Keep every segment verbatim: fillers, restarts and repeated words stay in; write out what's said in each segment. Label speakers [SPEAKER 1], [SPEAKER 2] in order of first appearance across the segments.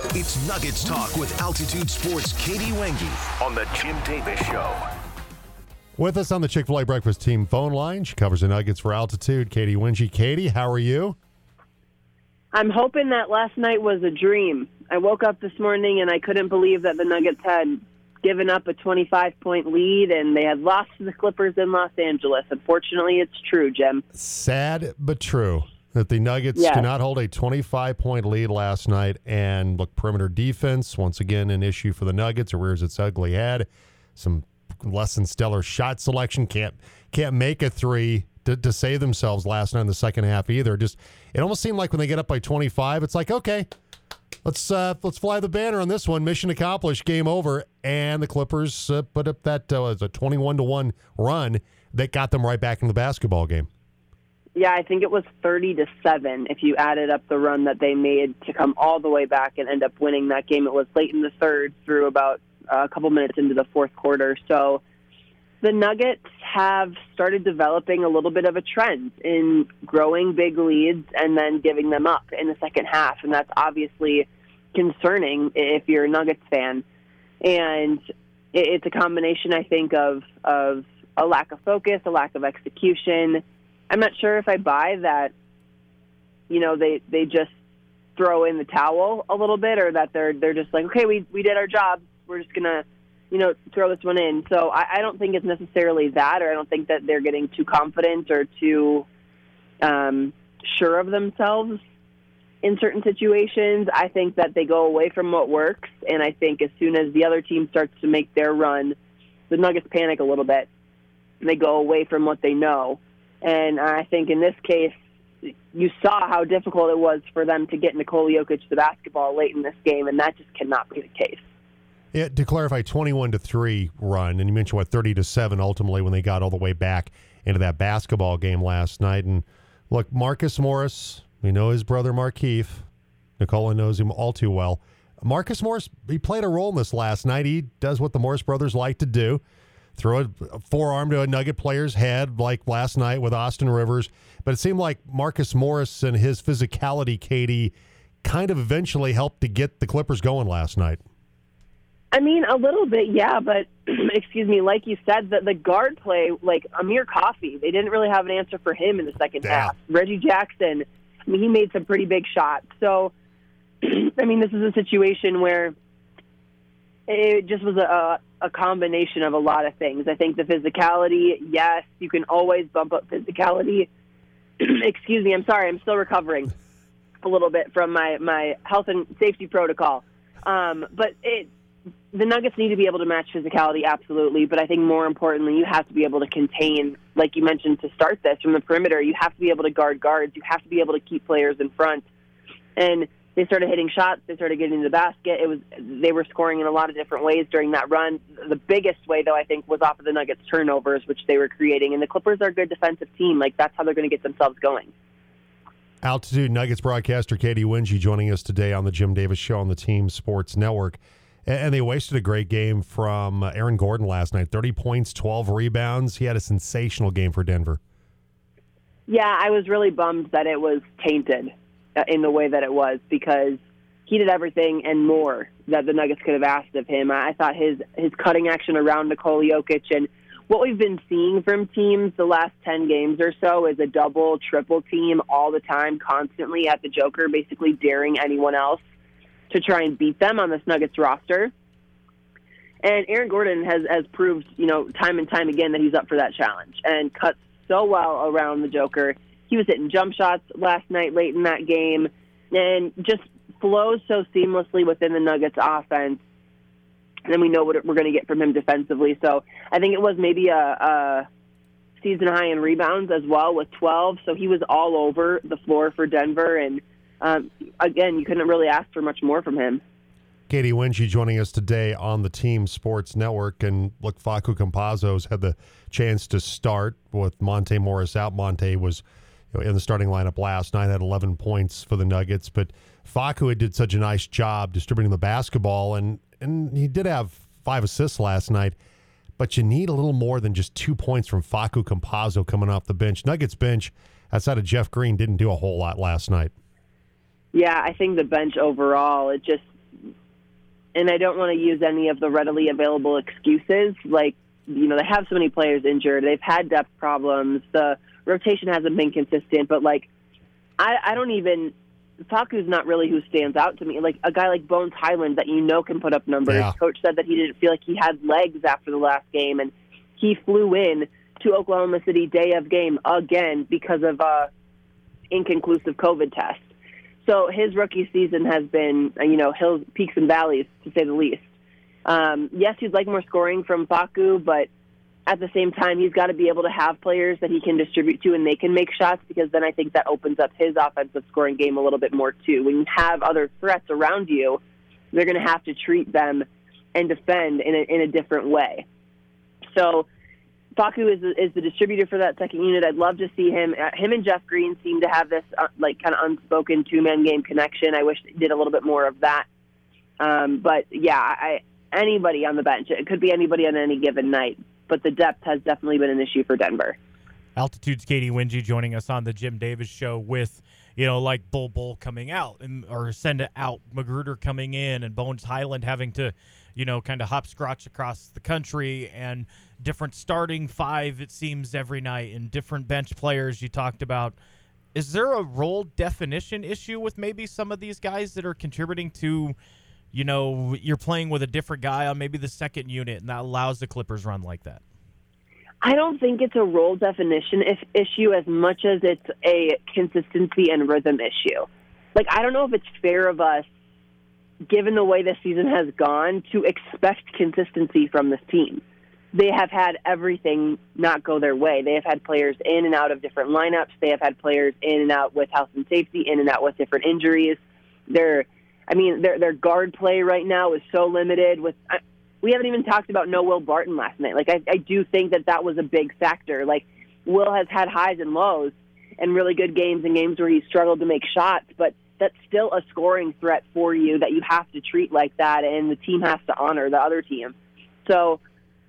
[SPEAKER 1] It's Nuggets Talk with Altitude Sports' Katie Wenge on the Jim Davis Show.
[SPEAKER 2] With us on the Chick-fil-A Breakfast Team phone line, she covers the Nuggets for Altitude, Katie Wenge. Katie, how are you?
[SPEAKER 3] I'm hoping that last night was a dream. I woke up this morning and I couldn't believe that the Nuggets had given up a twenty-five point lead and they had lost to the Clippers in Los Angeles. Unfortunately, it's true, Jim.
[SPEAKER 2] Sad but true that the Nuggets
[SPEAKER 3] Yes.
[SPEAKER 2] could not hold a twenty-five point lead last night. And look, perimeter defense, once again, an issue for the Nuggets. It rears its ugly head. Some less than stellar shot selection. Can't can't make a three to, to save themselves last night in the second half either. Just it almost seemed like when they get up by twenty-five, it's like, okay, let's uh, let's fly the banner on this one. Mission accomplished. Game over. And the Clippers uh, put up that uh, was a twenty-one to one run that got them right back in the basketball game.
[SPEAKER 3] Yeah, I think it was thirty to seven if you added up the run that they made to come all the way back and end up winning that game. It was late in the third through about uh, a couple minutes into the fourth quarter. So the Nuggets have started developing a little bit of a trend in growing big leads and then giving them up in the second half, and that's obviously concerning if you're a Nuggets fan. And it's a combination, I think, of of a lack of focus, a lack of execution. I'm not sure if I buy that, you know, they, they just throw in the towel a little bit, or that they're they're just like, okay, we we did our job. We're just going to, you know, throw this one in. So I, I don't think it's necessarily that, or I don't think that they're getting too confident or too um, sure of themselves in certain situations. I think that they go away from what works, and I think as soon as the other team starts to make their run, the Nuggets panic a little bit. They go away from what they know. And I think in this case, you saw how difficult it was for them to get Nikola Jokic the basketball late in this game, and that just cannot be the case.
[SPEAKER 2] Yeah, to clarify, twenty-one to three run, and you mentioned, what, thirty to seven ultimately when they got all the way back into that basketball game last night. And look, Marcus Morris, we know his brother Markieff. Nikola knows him all too well. Marcus Morris, he played a role in this last night. He does what the Morris brothers like to do. Throw a forearm to a Nugget player's head like last night with Austin Rivers. But it seemed like Marcus Morris and his physicality, Katie, kind of eventually helped to get the Clippers going last night.
[SPEAKER 3] I mean, a little bit, yeah, but, excuse me, like you said, the, the guard play, like Amir Coffey, they didn't really have an answer for him in the second
[SPEAKER 2] yeah.
[SPEAKER 3] half. Reggie Jackson, I mean, he made some pretty big shots. So, I mean, this is a situation where it just was a, a combination of a lot of things. I think the physicality, yes, you can always bump up physicality. Excuse me, I'm sorry, I'm still recovering a little bit from my, my health and safety protocol. Um, but it, the Nuggets need to be able to match physicality, absolutely. But I think more importantly, you have to be able to contain, like you mentioned to start this, from the perimeter. You have to be able to guard guards. You have to be able to keep players in front. And they started hitting shots. They started getting to the basket. It was they were scoring in a lot of different ways during that run. The biggest way, though, I think, was off of the Nuggets' turnovers, which they were creating. And the Clippers are a good defensive team. Like, that's how they're going to get themselves going.
[SPEAKER 2] Altitude Nuggets broadcaster Katie Wenge joining us today on the Jim Davis Show on the Team Sports Network. And they wasted a great game from Aaron Gordon last night. thirty points, twelve rebounds. He had a sensational game for Denver.
[SPEAKER 3] Yeah, I was really bummed that it was tainted in the way that it was, because he did everything and more that the Nuggets could have asked of him. I thought his, his cutting action around Nikola Jokic, and what we've been seeing from teams the last ten games or so is a double, triple team all the time, constantly at the Joker, basically daring anyone else to try and beat them on this Nuggets roster. And Aaron Gordon has, has proved, you know, time and time again that he's up for that challenge and cuts so well around the Joker. He was hitting jump shots last night late in that game and just flows so seamlessly within the Nuggets offense. And then we know what we're going to get from him defensively. So I think it was maybe a, a season high in rebounds as well with twelve. So he was all over the floor for Denver. And Um, again, you couldn't really ask for much more from him.
[SPEAKER 2] Katie Wenge joining us today on the Team Sports Network. And look, Facu Campazzo's had the chance to start with Monte Morris out. Monte was you know, in the starting lineup last night, had eleven points for the Nuggets. But Facu did such a nice job distributing the basketball, and, and he did have five assists last night. But you need a little more than just two points from Facu Campazzo coming off the bench. Nuggets bench, outside of Jeff Green, didn't do a whole lot last night.
[SPEAKER 3] Yeah, I think the bench overall, it just and I don't want to use any of the readily available excuses. Like, you know, they have so many players injured. They've had depth problems. The rotation hasn't been consistent. But, like, I, I don't even – Facu's not really who stands out to me. Like, a guy like Bones Hyland that you know can put up numbers.
[SPEAKER 2] Yeah.
[SPEAKER 3] Coach said that he didn't feel like he had legs after the last game, and he flew in to Oklahoma City day of game again because of uh, inconclusive COVID test. So his rookie season has been, you know, hills, peaks and valleys, to say the least. Um, yes, he'd like more scoring from Facu, but at the same time, he's got to be able to have players that he can distribute to and they can make shots, because then I think that opens up his offensive scoring game a little bit more, too. When you have other threats around you, they're going to have to treat them and defend in a, in a different way. So Facu is, is the distributor for that second unit. I'd love to see him. Uh, him and Jeff Green seem to have this uh, like kind of unspoken two-man game connection. I wish they did a little bit more of that. Um, but, yeah, I, anybody on the bench. It could be anybody on any given night. But the depth has definitely been an issue for Denver.
[SPEAKER 4] Altitude's Katie Winge joining us on the Jim Davis Show with, you know, like Bull Bull coming out and or send it out, Magruder coming in, and Bones Hyland having to, you know, kind of hopscotch across the country, and different starting five, it seems, every night, and different bench players you talked about. Is there a role definition issue with maybe some of these guys that are contributing to, you know, you're playing with a different guy on maybe the second unit, and that allows the Clippers run like that?
[SPEAKER 3] I don't think it's a role definition if, issue as much as it's a consistency and rhythm issue. Like, I don't know if it's fair of us, given the way this season has gone, to expect consistency from this team. They have had everything not go their way. They have had players in and out of different lineups. They have had players in and out with health and safety, in and out with different injuries. They're, I mean, their their guard play right now is so limited. With I, we haven't even talked about no Will Barton last night. Like, I, I do think that that was a big factor. Like, Will has had highs and lows and really good games and games where he struggled to make shots, but that's still a scoring threat for you that you have to treat like that, and the team has to honor the other team. So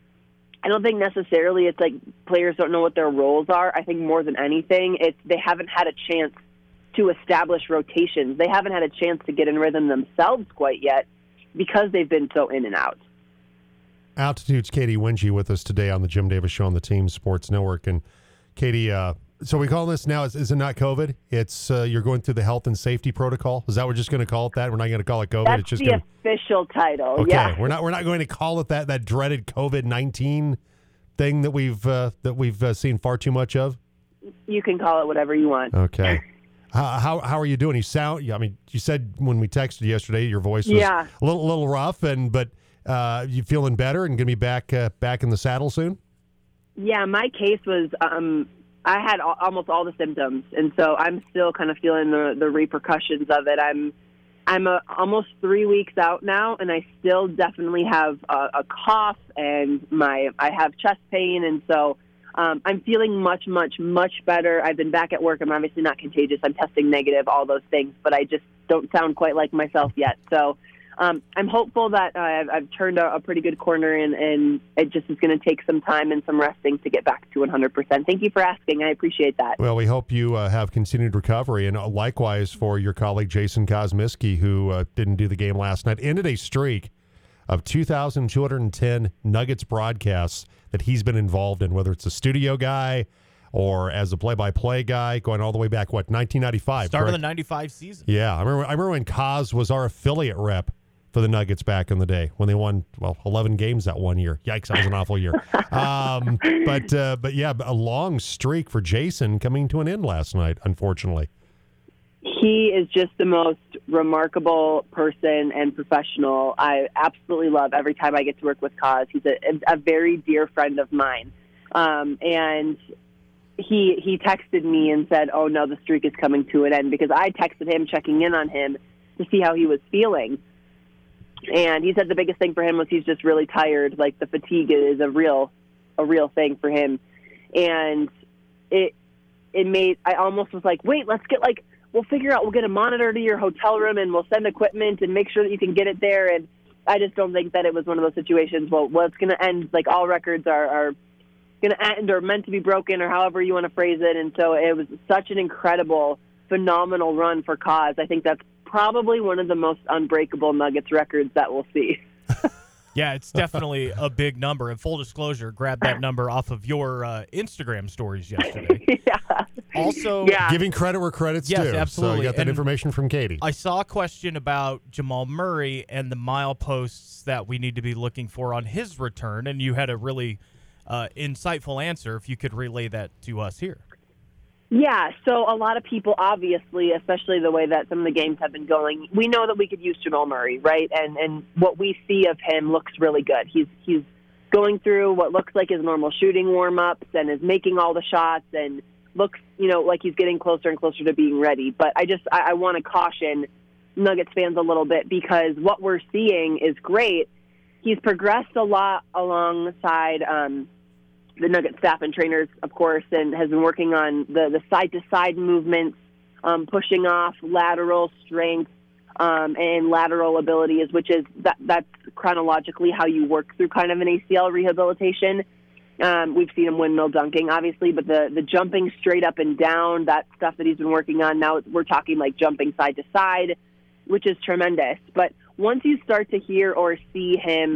[SPEAKER 3] I don't think necessarily it's like players don't know what their roles are. I think more than anything, it's they haven't had a chance to establish rotations. They haven't had a chance to get in rhythm themselves quite yet because they've been so in and out.
[SPEAKER 2] Altitude's Katie Winge with us today on the Jim Davis Show on the Team Sports Network. And Katie, uh, so we call this now, is, is it not COVID? It's uh, you're going through the health and safety protocol. Is that what we're just going to call it that? We're not going to call it COVID.
[SPEAKER 3] That's
[SPEAKER 2] it's just
[SPEAKER 3] the
[SPEAKER 2] gonna...
[SPEAKER 3] official title.
[SPEAKER 2] Okay,
[SPEAKER 3] yeah.
[SPEAKER 2] we're not we're not going to call it that that dreaded COVID nineteen thing that we've uh, that we've uh, seen far too much of.
[SPEAKER 3] You can call it whatever you want.
[SPEAKER 2] Okay. How, how how are you doing? You sound. I mean, you said when we texted yesterday, your voice was
[SPEAKER 3] yeah.
[SPEAKER 2] a little little rough, and but uh, you feeling better and going to be back uh, back in the saddle soon?
[SPEAKER 3] Yeah, my case was um, I had al- almost all the symptoms, and so I'm still kind of feeling the, the repercussions of it. I'm I'm a, almost three weeks out now, and I still definitely have a, a cough, and my I have chest pain, and so. Um, I'm feeling much, much, much better. I've been back at work. I'm obviously not contagious. I'm testing negative, all those things, but I just don't sound quite like myself yet. So um, I'm hopeful that uh, I've, I've turned a, a pretty good corner, and, and it just is going to take some time and some resting to get back to one hundred percent. Thank you for asking. I appreciate that.
[SPEAKER 2] Well, we hope you uh, have continued recovery, and likewise for your colleague Jason Kosmiski, who uh, didn't do the game last night. Ended a streak of two thousand two hundred ten Nuggets broadcasts that he's been involved in, whether it's a studio guy or as a play-by-play guy, going all the way back, what, nineteen ninety-five?
[SPEAKER 4] Start
[SPEAKER 2] correct?
[SPEAKER 4] of the ninety-five season.
[SPEAKER 2] Yeah, I remember I remember when Kaz was our affiliate rep for the Nuggets back in the day when they won, well, eleven games that one year. Yikes, that was an awful year. Um, but, uh, but yeah, a long streak for Jason coming to an end last night, unfortunately.
[SPEAKER 3] He is just the most remarkable person and professional. I absolutely love every time I get to work with Kaz. He's a, a very dear friend of mine. Um, and he he texted me and said, oh, no, the streak is coming to an end, because I texted him checking in on him to see how he was feeling. And he said the biggest thing for him was he's just really tired. Like, the fatigue is a real a real thing for him. And it it made – I almost was like, wait, let's get, like – we'll figure out, we'll get a monitor to your hotel room, and we'll send equipment and make sure that you can get it there. And I just don't think that it was one of those situations, well, well it's going to end, like all records are, are going to end or meant to be broken, or however you want to phrase it. And so it was such an incredible, phenomenal run for Kaz. I think that's probably one of the most unbreakable Nuggets records that we'll see.
[SPEAKER 4] Yeah, it's definitely a big number. And full disclosure, grab that number off of your uh, Instagram stories yesterday.
[SPEAKER 3] yeah.
[SPEAKER 4] Also,
[SPEAKER 3] Yeah.
[SPEAKER 2] Giving credit where credit's
[SPEAKER 4] Yes,
[SPEAKER 2] due.
[SPEAKER 4] absolutely.
[SPEAKER 2] So you got that
[SPEAKER 4] And
[SPEAKER 2] information from Katie.
[SPEAKER 4] I saw a question about Jamal Murray and the mileposts that we need to be looking for on his return, and you had a really uh, insightful answer. If you could relay that to us here.
[SPEAKER 3] Yeah, so a lot of people, obviously, especially the way that some of the games have been going, we know that we could use Jamal Murray, right? And and what we see of him looks really good. He's he's going through what looks like his normal shooting warm-ups and is making all the shots and looks, you know, like he's getting closer and closer to being ready. But I just I, I want to caution Nuggets fans a little bit, because what we're seeing is great. He's progressed a lot alongside um, the Nugget staff and trainers, of course, and has been working on the, the side-to-side movements, um, pushing off, lateral strength, um, and lateral abilities, which is that that's chronologically how you work through kind of an A C L rehabilitation. Um, we've seen him windmill dunking, obviously, but the, the jumping straight up and down, that stuff that he's been working on, now we're talking like jumping side to side, which is tremendous. But once you start to hear or see him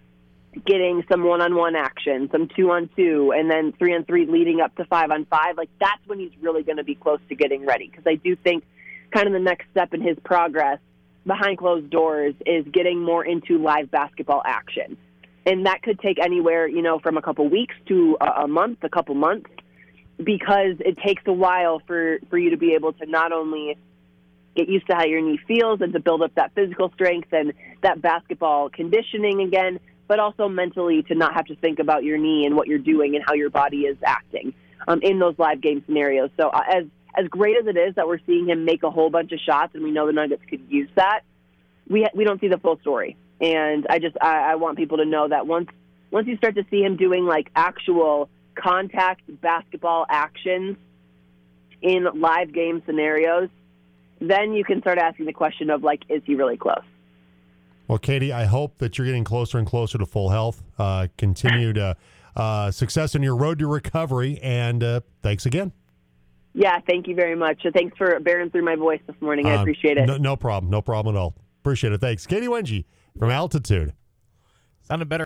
[SPEAKER 3] getting some one-on-one action, some two-on-two, and then three-on-three leading up to five-on-five, like that's when he's really going to be close to getting ready. Because I do think kind of the next step in his progress behind closed doors is getting more into live basketball action. And that could take anywhere, you know, from a couple weeks to a, a month, a couple months, because it takes a while for, for you to be able to not only get used to how your knee feels and to build up that physical strength and that basketball conditioning again, but also mentally to not have to think about your knee and what you're doing and how your body is acting um, in those live game scenarios. So uh, as as great as it is that we're seeing him make a whole bunch of shots, and we know the Nuggets could use that, we ha- we don't see the full story. And I just I, I want people to know that once once you start to see him doing like actual contact basketball actions in live game scenarios, then you can start asking the question of like, is he really close?
[SPEAKER 2] Well, Katie, I hope that you're getting closer and closer to full health. Uh, continued uh, uh, success in your road to recovery, and uh, thanks again.
[SPEAKER 3] Yeah, thank you very much. So thanks for bearing through my voice this morning. I
[SPEAKER 2] Um,
[SPEAKER 3] appreciate it.
[SPEAKER 2] No, no problem. No problem at all. Appreciate it. Thanks. Katie Wenge from Altitude.
[SPEAKER 4] Sounded better.